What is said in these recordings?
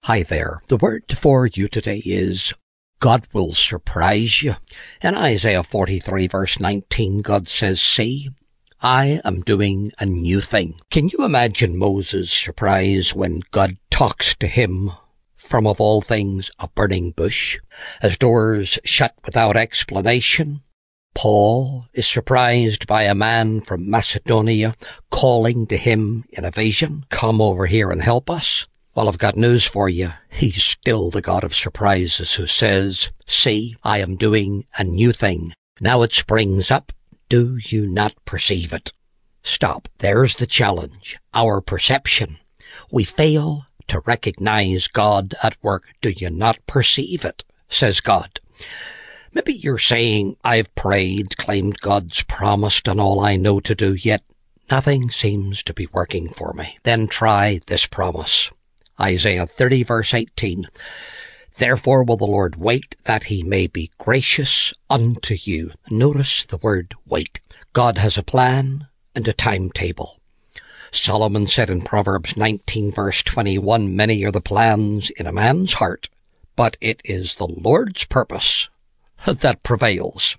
Hi there. The word for you today is God will surprise you. In Isaiah 43 verse 19, God says, "See, I am doing a new thing." Can you imagine Moses' surprise when God talks to him from, of all things, a burning bush, as doors shut without explanation? Paul is surprised by a man from Macedonia calling to him in a vision, "Come over here and help us." Well, I've got news for you. He's still the God of surprises who says, "See, I am doing a new thing. Now it springs up. Do you not perceive it?" Stop. There's the challenge. Our perception. We fail to recognize God at work. Do you not perceive it? Says God. Maybe you're saying, "I've prayed, claimed God's promise, done all I know to do, yet nothing seems to be working for me." Then try this promise. Isaiah 30 verse 18. "Therefore will the Lord wait, that he may be gracious unto you." Notice the word wait. God has a plan and a timetable. Solomon said in Proverbs 19 verse 21, "Many are the plans in a man's heart, but it is the Lord's purpose that prevails."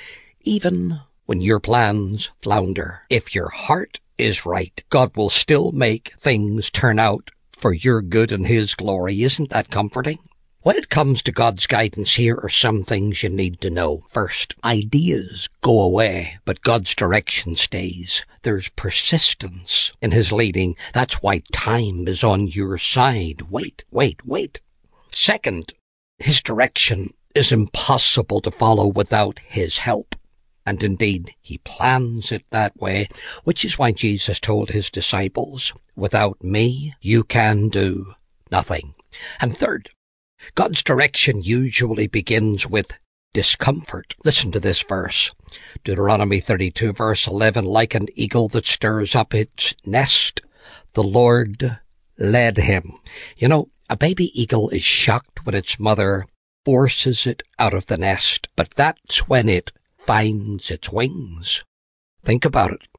Even when your plans flounder, if your heart is right, God will still make things turn out for your good and his glory. Isn't that comforting? When it comes to God's guidance, here are some things you need to know. First, ideas go away, but God's direction stays. There's persistence in his leading. That's why time is on your side. Wait. Second, his direction is impossible to follow without his help. And indeed, he plans it that way, which is why Jesus told his disciples, "Without me, you can do nothing." And third, God's direction usually begins with discomfort. Listen to this verse. Deuteronomy 32 verse 11, "Like an eagle that stirs up its nest, the Lord led him." You know, a baby eagle is shocked when its mother forces it out of the nest, but that's when it finds its wings. Think about it.